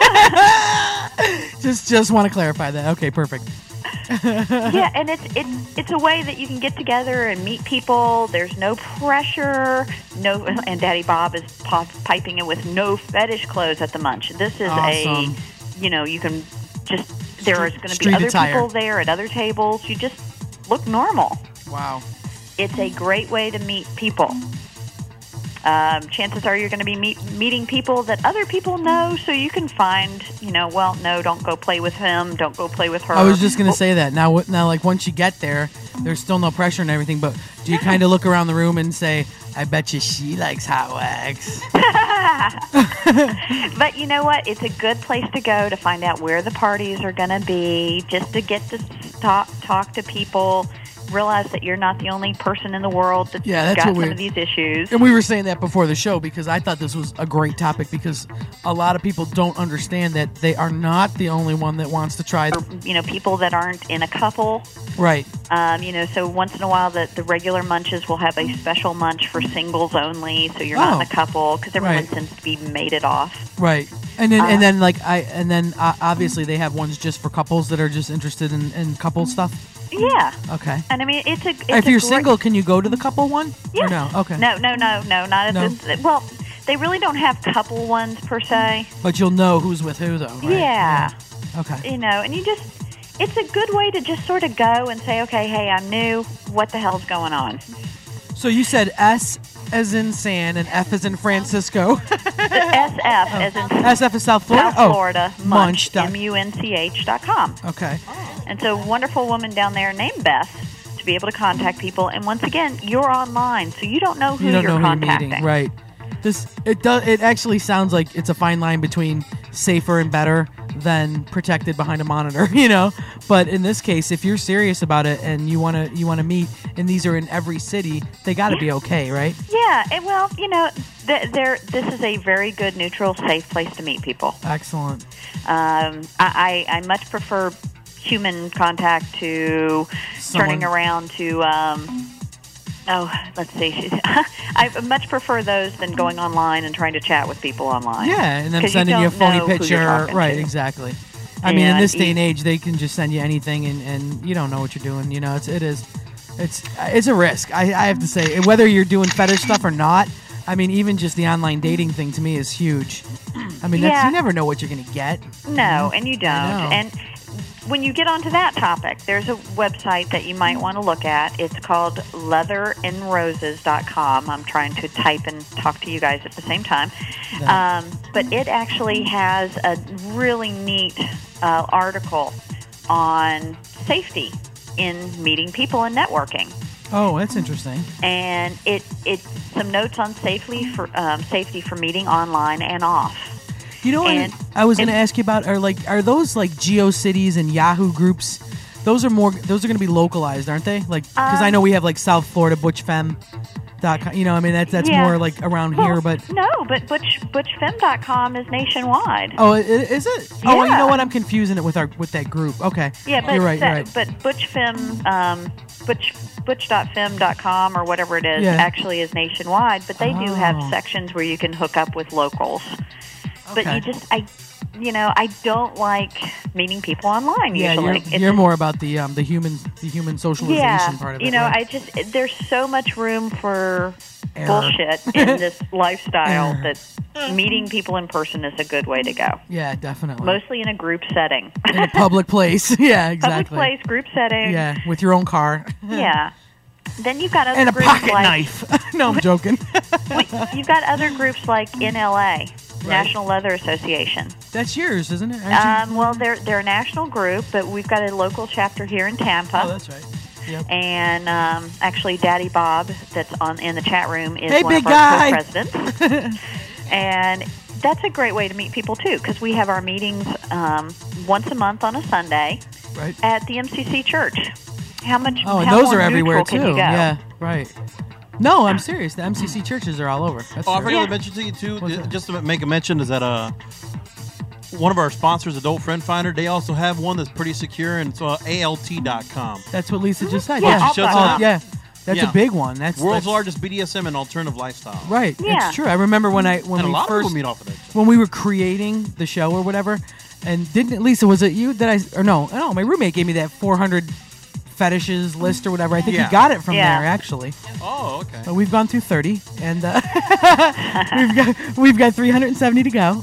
Just want to clarify that. Okay, perfect. Yeah, and it's a way that you can get together and meet people. There's no pressure. And Daddy Bob is piping in with no fetish clothes at the munch. This is awesome. You can just, there is going to be Street other attire. people there at other tables. You just look normal. Wow. It's a great way to meet people. Chances are you're going to be meeting people that other people know, so you can find, well, no, don't go play with him, don't go play with her. I was just going to say that. Now, like, once you get there, there's still no pressure and everything, but do you kind of look around the room and say, I bet you she likes hot wax? But you know what? It's a good place to go to find out where the parties are going to be, just to get to talk to people, realize that you're not the only person in the world that's got some of these issues. And we were saying that before the show because I thought this was a great topic because a lot of people don't understand that they are not the only one that wants to try. People that aren't in a couple. Right. So once in a while the regular munches will have a special munch for singles only, so you're not in a couple because everyone tends to be mated off. Right. And then obviously they have ones just for couples that are just interested in couple stuff. Yeah. Okay. And I mean, it's if you're single, can you go to the couple one? Yeah. Or no. Okay. No, not at this. Well, they really don't have couple ones per se. But you'll know who's with who, though. Right? Yeah. Okay. And it's a good way to just sort of go and say, okay, hey, I'm new. What the hell's going on? So you said S as in San and F as in Francisco. SF as in SF is South Florida. South Florida. Munch. MUNCH.com. Okay. And so, a wonderful woman down there named Beth to be able to contact people. And once again, you're online, so you don't know who you're contacting. You're meeting. Right. It actually sounds like it's a fine line between safer and better than protected behind a monitor, But in this case, if you're serious about it and you want to meet, and these are in every city, they got to be okay, right? Yeah. And well, this is a very good, neutral, safe place to meet people. Excellent. I much prefer human contact to turning around to let's see. I much prefer those than going online and trying to chat with people online. Yeah, and then sending you a phony picture. Right, to. Exactly. I mean, in this day and age, they can just send you anything, and you don't know what you're doing. It's a risk. I have to say, whether you're doing fetish stuff or not. I mean, even just the online dating thing to me is huge. I mean, you never know what you're going to get. No, and you don't. And when you get onto that topic, there's a website that you might want to look at. It's called leatherandroses.com. I'm trying to type and talk to you guys at the same time. But it actually has a really neat article on safety in meeting people and networking. Oh, that's interesting. And it's some notes on safety for meeting online and off. You know what I was going to ask you about? Are those like GeoCities and Yahoo groups? Those are going to be localized, aren't they? Like, because I know we have like South Florida ButchFem.com. You know, I mean that's more like around here, but no, but ButchFem.com is nationwide. Oh, is it? Yeah. Oh, well, you know what? I'm confusing it with that group. Okay. Yeah, but you're right. But ButchFem, Butch.fem.com or whatever it is actually is nationwide. But they do have sections where you can hook up with locals. But I don't like meeting people online usually. You're more about the human socialization part of it. You know, right? There's so much room for Error. bullshit in this lifestyle that meeting people in person is a good way to go. Yeah, definitely. Mostly in a group setting. In a public place. Yeah, exactly. Public place, group setting. Yeah, with your own car. Yeah. Then you've got other and a groups pocket like, knife. No, I'm joking. You've got other groups like NLA, National Leather Association. That's yours, isn't it? Well, they're a national group, but we've got a local chapter here in Tampa. Oh, that's right. Yep. And actually, Daddy Bob, that's in the chat room, is one big of our guy. co-presidents. And that's a great way to meet people too, because we have our meetings once a month on a Sunday at the MCC Church. How much? Oh, and how those more are everywhere neutral too. Can you go? Yeah, right. No, I'm serious. The MCC churches are all over. That's I true. forgot to mention to you too. Just to make a mention is that one of our sponsors, Adult Friend Finder, they also have one that's pretty secure, and it's ALT.com. That's what Lisa just said. Yeah, Yeah, that's a big one. That's world's largest BDSM and alternative lifestyle. Right, Yeah. it's true. I remember when And we a lot first of people meet off of that. when we were creating the show or whatever, and didn't Lisa? Was it you that no, my roommate gave me that 400 fetishes list or whatever. I think he got it from there actually. Oh, okay. So we've gone through 30, and we've got 370 to go.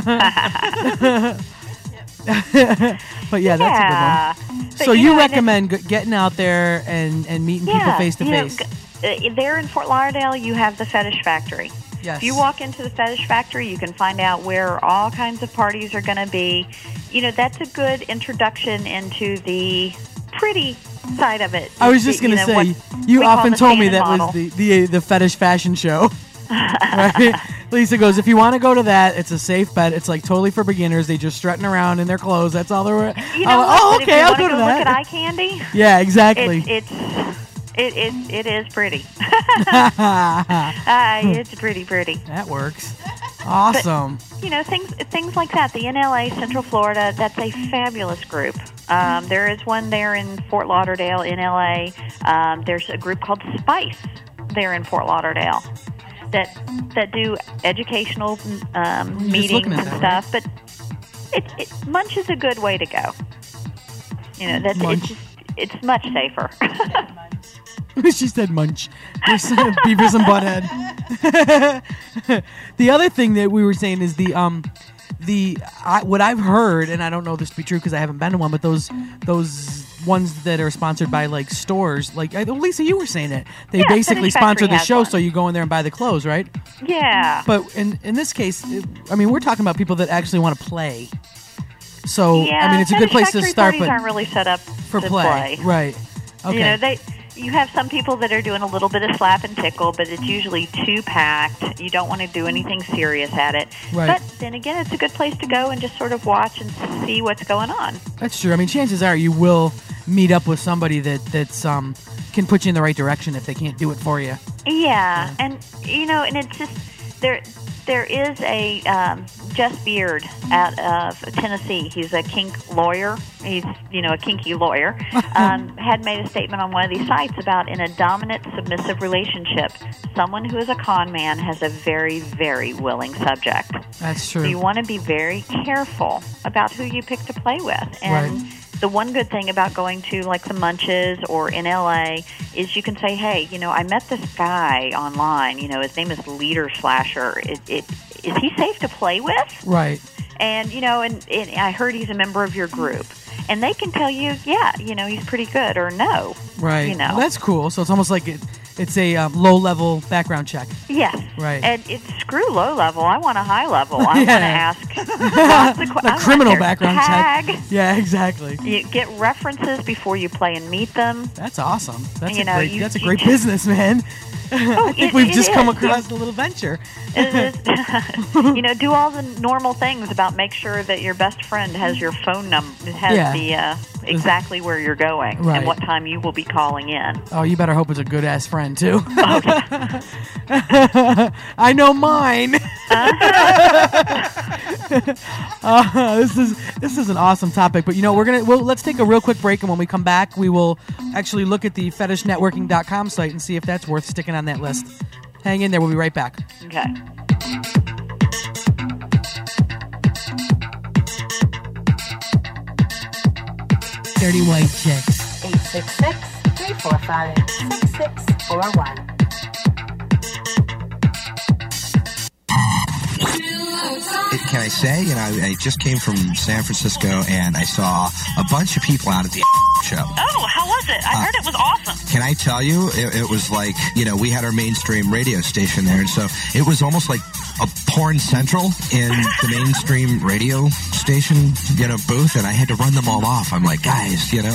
But yeah, that's a good one. But, So you you know, recommend getting out there and meeting people face to face? There in Fort Lauderdale, you have the Fetish Factory. Yes. If you walk into the Fetish Factory, you can find out where all kinds of parties are going to be. You know, that's a good introduction into the pretty side of it. I was just going to say, you often told me that was the fetish fashion show. Right? Lisa goes, if you want to go to that, it's a safe bet. It's like totally for beginners. They just strutting around in their clothes. That's all they're. You know what? Oh, But okay, if you I'll wanna go to that. Look at eye candy. Yeah, exactly. It is pretty. It's pretty. That works. Awesome. But, you know, things like that. The NLA Central Florida, that's a fabulous group. There is one there in Fort Lauderdale, NLA. There's a group called Spice there in Fort Lauderdale that do educational meetings and stuff. But Munch is a good way to go. You know, it's much safer. She said Munch. Beavis and Butthead. The other thing that we were saying is what I've heard, and I don't know this to be true because I haven't been to one, but those ones that are sponsored by like stores, like Lisa, you were saying it. They basically sponsor the show, so you go in there and buy the clothes, right? Yeah. But in this case, I mean, we're talking about people that actually want to play. So I mean, it's a good place to start. Parties but aren't really set up for to play, right? Okay. You know, you have some people that are doing a little bit of slap and tickle, but it's usually too packed. You don't want to do anything serious at it. Right. But then again, it's a good place to go and just sort of watch and see what's going on. That's true. I mean, chances are you will meet up with somebody that's can put you in the right direction if they can't do it for you. Yeah. And you know, and it's just there is a Jess Beard out of Tennessee. He's a kink lawyer. He's, you know, a kinky lawyer. Had made a statement on one of these sites about in a dominant, submissive relationship, someone who is a con man has a very, very willing subject. That's true. So you want to be very careful about who you pick to play with. And the one good thing about going to like the Munches or in LA is you can say, hey, you know, I met this guy online. You know, his name is Leader Slasher. Is he safe to play with? Right. And, you know, and I heard he's a member of your group. And they can tell you, yeah, you know, he's pretty good or no. Right. You know. Well, that's cool. So it's almost like It's a low-level background check. Yes. Right. And it's screw low level. I want a high level. I want to Yeah. ask lots of A criminal their background tag. check. Yeah, exactly. You get references before you play and meet them. That's awesome. That's You a know, great. you- That's a you great just- business, man. I think we've it just come is. across a little venture. You know, do all the normal things about make sure that your best friend has your phone number, has the exactly where you're going Right. and what time you will be calling in. Oh, you better hope it's a good ass friend too. I know mine. This is an awesome topic, but you know let's take a real quick break, and when we come back, we will actually look at the fetishnetworking.com site and see if that's worth sticking on that list. Hang in there. We'll be right back. Okay. Dirty White Chicks. 866-345-6641. Can I say, I just came from San Francisco and I saw a bunch of people out at the show. Oh, how was it? I heard it was awesome. Can I tell you, it was like, we had our mainstream radio station there, and so it was almost like a Porn Central in the mainstream radio station, booth, and I had to run them all off. I'm like, guys, my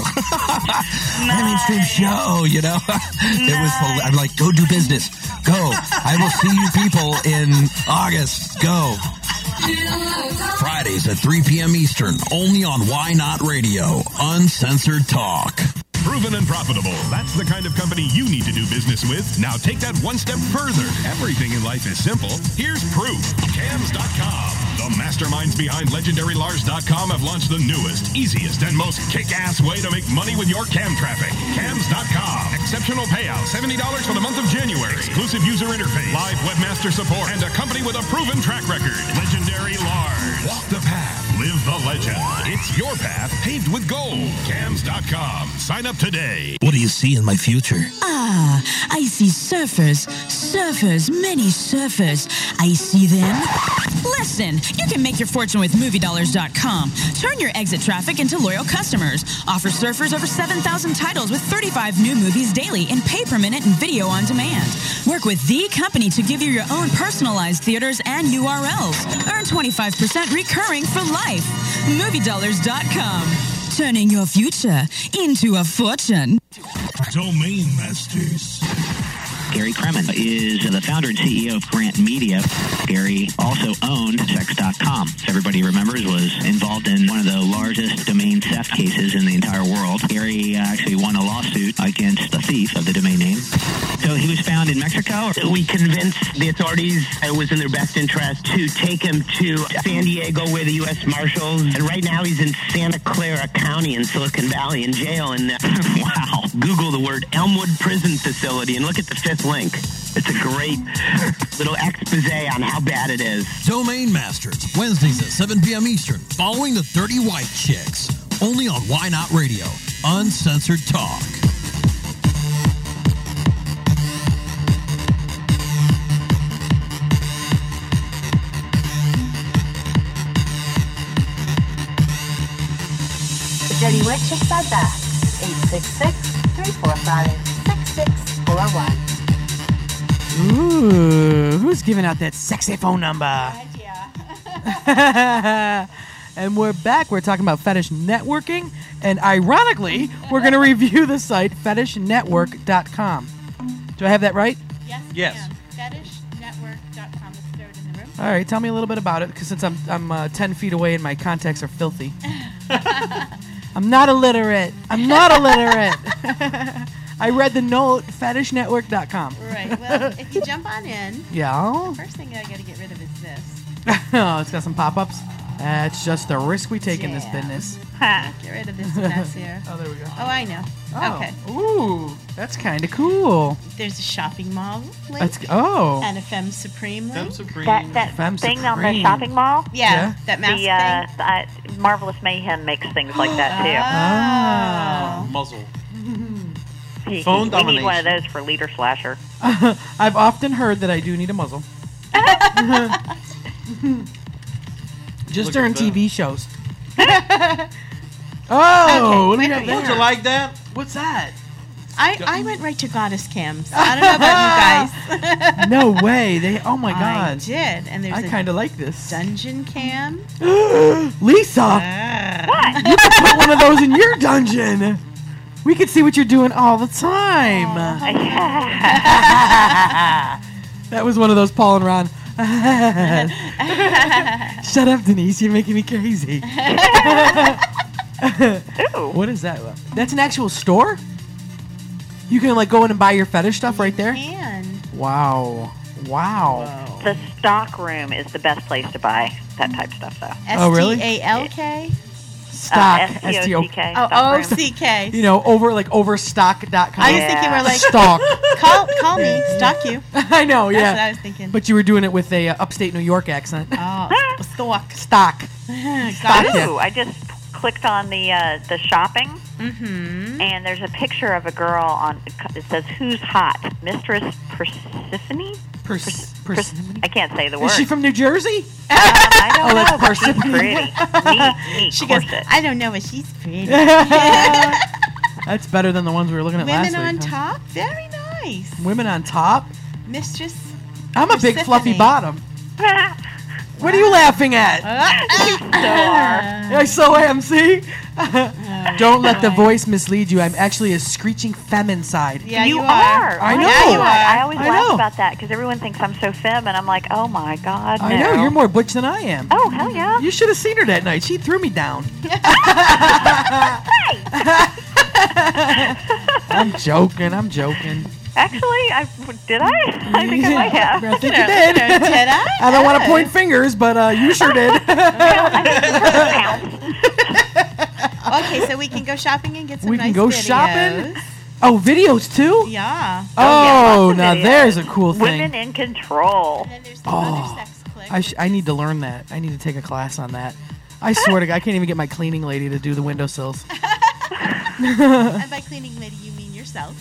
mainstream show, It was, I'm like, go do business. Go. I will see you people in August. Go. Fridays at 3 p.m. Eastern, only on Why Not Radio, Uncensored Talk. Proven and profitable. That's the kind of company you need to do business with. Now take that one step further. Everything in life is simple. Here's proof. Cams.com. The masterminds behind LegendaryLars.com have launched the newest, easiest, and most kick-ass way to make money with your cam traffic. Cams.com. Exceptional payout. $70 for the month of January. Exclusive user interface. Live webmaster support. And a company with a proven track record. Legendary Lars. Walk the path. Live the legend. It's your path paved with gold. Cams.com. Sign up today. What do you see in my future? I see surfers, many surfers. I see them. Listen, you can make your fortune with MovieDollars.com. Turn your exit traffic into loyal customers. Offer surfers over 7,000 titles with 35 new movies daily in pay-per-minute and video on demand. Work with the company to give you your own personalized theaters and URLs. Earn 25% recurring for life. MovieDollars.com. Turning your future into a fortune. Domain Masters. Gary Kremen is the founder and CEO of Grant Media. Gary also owned Sex.com. If everybody remembers, was involved in one of the largest domain theft cases in the entire world. Gary actually won a lawsuit against the thief of the domain name. So he was found in Mexico. We convinced the authorities it was in their best interest to take him to San Diego with the U.S. Marshals. And right now he's in Santa Clara County in Silicon Valley in jail. And wow, Google the word Elmwood Prison Facility and look at the fifth link. It's a great little expose on how bad it is. Domain Masters, Wednesdays at 7 p.m. Eastern, following the 30 White Chicks. Only on Why Not Radio, Uncensored Talk. Dirty White Chicks are back. 866-345-6641. Ooh, who's giving out that sexy phone number? And we're back. We're talking about fetish networking. And ironically, we're going to review the site fetishnetwork.com. Do I have that right? Yes. Fetishnetwork.com is third in the room. All right, tell me a little bit about it, because since I'm 10 feet away and my contacts are filthy. I'm not illiterate. I read the note, fetishnetwork.com. Right. Well, if you jump on in, Yeah. the first thing I got to get rid of is this. Oh, it's got some pop-ups. That's just the risk we take in this business. Get rid of this mess here. Oh, there we go. Oh, I know. Oh. Okay. Ooh, that's kind of cool. There's a shopping mall link. And a Femme Supreme link. That Femme thing on the Supreme. shopping mall? Yeah, that mask thing. Marvelous Mayhem makes things like that, too. Muzzle. We Phone need one of domination. those for Leader Slasher. I've often heard that I do need a muzzle. Just Look during at that. TV shows. Oh, Okay, look at wait, that. Don't you like that? What's that? I went right to goddess cams. I don't know about you guys. No way. Oh my God. I did. And there's I kind of like this. dungeon cam. Lisa, What? you could put one of those in your dungeon. We could see what you're doing all the time. That was one of those Paul and Ron. Shut up, Denise. You're making me crazy. What is that? That's an actual store? You can like go in and buy your fetish stuff right there? Wow. The stock room is the best place to buy that type of stuff, though. Oh, really? STALK? Stock. STOCK. Oh, OCK. You know, overstock.com. I was thinking we're like, stock. Call me, stalk you. I know, yeah. That's what I was thinking. But you were doing it with a upstate New York accent. Oh, Stock. Ooh, I just clicked on the shopping, and there's a picture of a girl on. It says, "Who's hot, Mistress Persephone?" I can't say the word. Is she from New Jersey? I don't know. That's But she's Persephone. pretty. Neat She goes, corset. I don't know, but she's pretty. That's better than the ones we were looking at Women last week. on huh? top, very nice. Women on top? Mistress. I'm a big fluffy Persephone. bottom. What are you laughing at? You so are. I so am, see? Don't let the voice mislead you. I'm actually a screeching femme inside. Yeah, you you are. I Oh my know. God. You are. I always I laugh know. about that because everyone thinks I'm so femme, and I'm like, oh my God, no. I know, you're more butch than I am. Oh, hell yeah. You should have seen her that night. She threw me down. I'm joking. Actually, did I? I think I might have. I think you did. Did I? I don't want to point fingers, but you sure did. Okay, so we can go shopping and get some We nice can go videos. shopping? Oh, videos too? Yeah. Oh, lots of now videos. there's a cool thing. Women in control. Oh, I need to learn that. I need to take a class on that. I swear to God, I can't even get my cleaning lady to do the windowsills. And by cleaning lady, you mean yourself.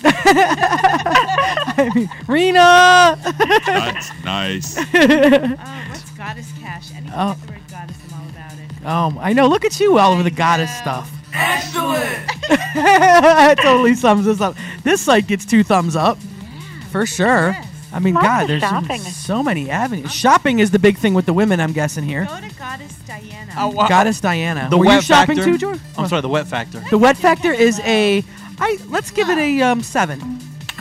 I mean, Rena! That's nice. Oh, what's Goddess Cash? Anything Oh. with the word goddess, I'm all about it. I know. Look at you all over the goddess stuff. Excellent. That totally sums this up. This site gets 2 thumbs up. For sure. I mean, Lots God, of there's shopping. so many avenues. Shopping is the big thing with the women, I'm guessing here. Go to Goddess Diana. Oh, wow. Goddess Diana. The Were wet you shopping factor. too, George? I'm sorry, the wet factor. The wet factor is let's give it a 7.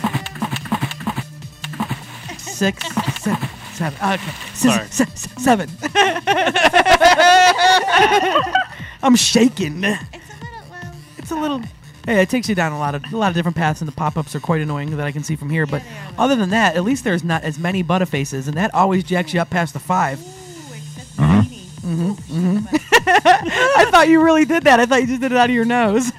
6, 7, 7. Okay. Sorry. 7. I'm shaking. It's a little. Hey, it takes you down a lot of different paths, and the pop-ups are quite annoying that I can see from here. But other than that, at least there's not as many butterfaces, and that always jacks you up past the 5. I thought you really did that. I thought you just did it out of your nose.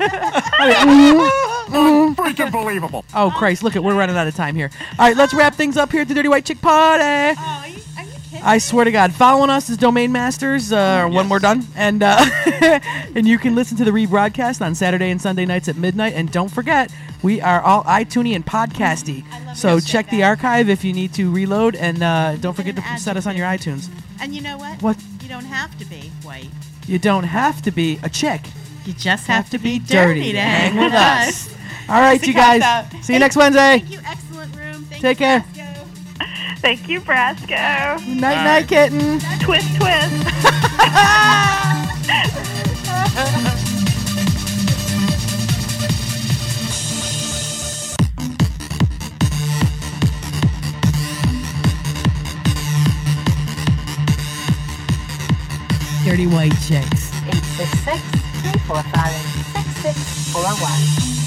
Freaking believable. Oh, Christ. Look, we're running out of time here. All right, let's wrap things up here at the Dirty White Chick Party. Are you kidding? I swear to God, following us as Domain Masters when we're done. And and you can listen to the rebroadcast on Saturday and Sunday nights at midnight. And don't forget, we are all iTunes and podcasty. So check the archive if you need to reload. And don't forget to set us on your iTunes. And you know what? What? You don't have to be white. You don't have to be a chick. You just have to be Dirty dirty to hang with us. All right, That's you the count guys. out. See you next Wednesday. Thank you, excellent room. Thank Take you, care. Brasco. Thank you, Brasco. Night, night, kitten. Twist, twist. Dirty White Chicks. 866-345-6641.